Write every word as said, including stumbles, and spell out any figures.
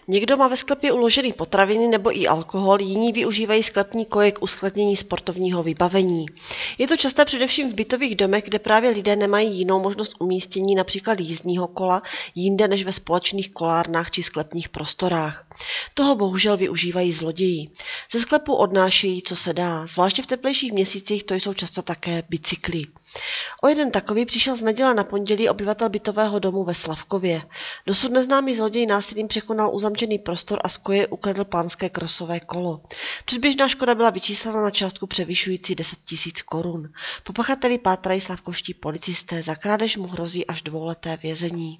Někdo má ve sklepě uložený potraviny nebo i alkohol, jiní využívají sklepní koje k uskladnění sportovního vybavení. Je to časté především v bytových domech, kde právě lidé nemají jinou možnost umístění například jízdního kola jinde než ve společných kolárnách či sklepních prostorách. Toho bohužel využívají zloději. Ze sklepu odnášejí, co se dá, zvláště v teplejších měsících to jsou často také bicykly. O jeden takový přišel z neděle na pondělí obyvatel bytového domu ve Slavkově. Dosud neznámý zloděj násilím překonal uzamčený prostor a z koje ukradl pánské krosové kolo. Předběžná škoda byla vyčíslena na částku převyšující deset tisíc korun. Po pachateli pátrají slavkovští policisté, za krádež mu hrozí až dvouleté vězení.